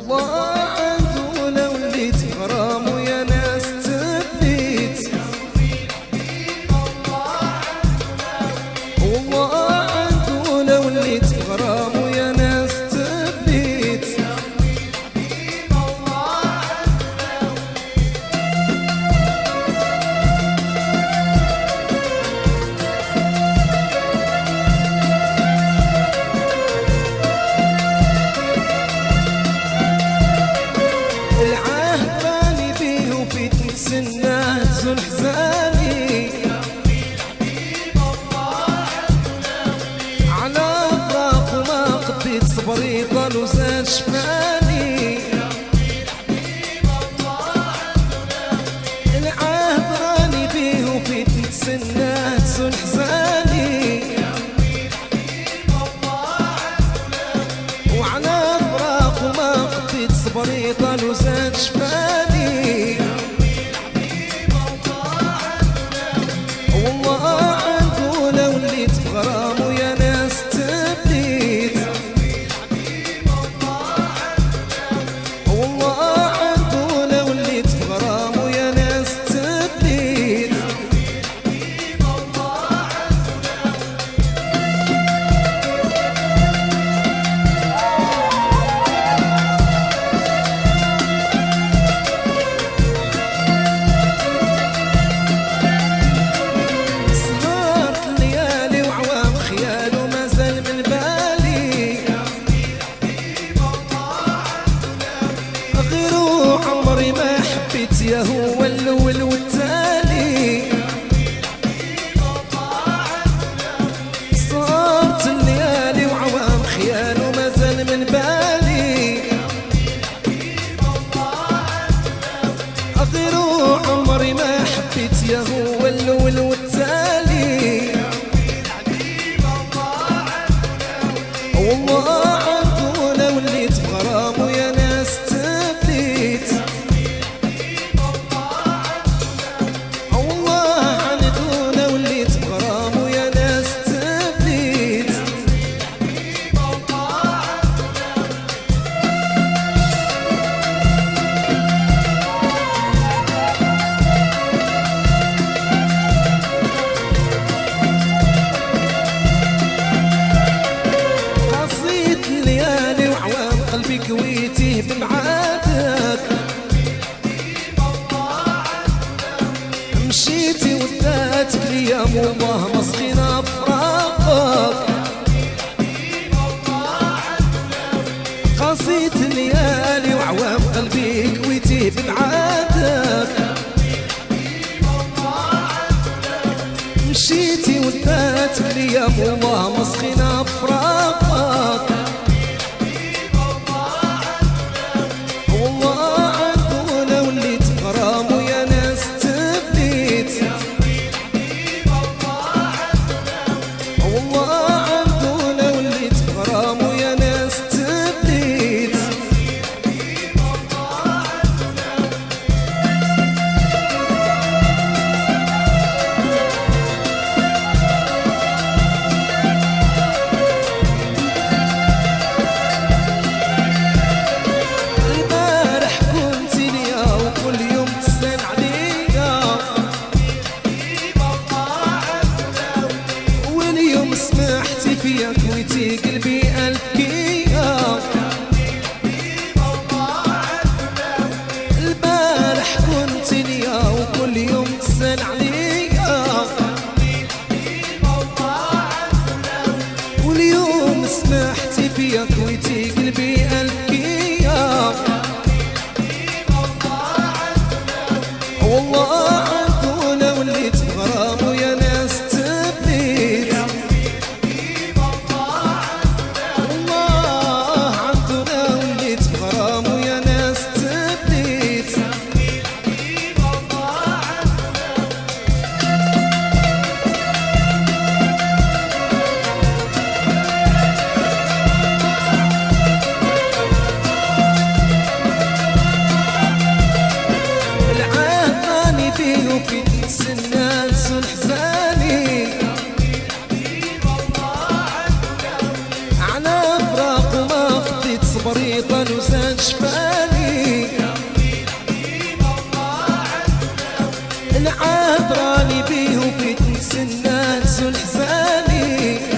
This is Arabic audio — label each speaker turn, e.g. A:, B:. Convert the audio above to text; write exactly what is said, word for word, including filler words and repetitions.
A: والله عنده لو وليت غرامه يا ناس تبيت. والله عنده لو وليت غرامه يا ناس تبيت. سنات حزاني على فراق وما قديت صبري ضل وزاد شفاني. العهد راني بيه وفيت سنات حزاني وعلى فراق وما قديت صبري ضل وزاد شفاني. غرامه يا ناس تبيت. والله عنده لو وليت غرامه يا ناس تبيت. عمري ما حبيت يا هو الأول والتالي. صارت الليالي وعوام خيال وما زال من بالي. غير عمري ما حبيت يا هو الأول والتالي. والله عنده لو وليت بغرامه يا ناس تبيت. قلبي كويتيه بمعادك مشيتي وداتك ليام والله مسخينة بفراقك. قصيت ليالي وعوام قلبي كويتيه بمعادك مشيتي وداتك ليام والله مسخينة بفراقك. العذراني بيه وفي تنس الناس والحزاني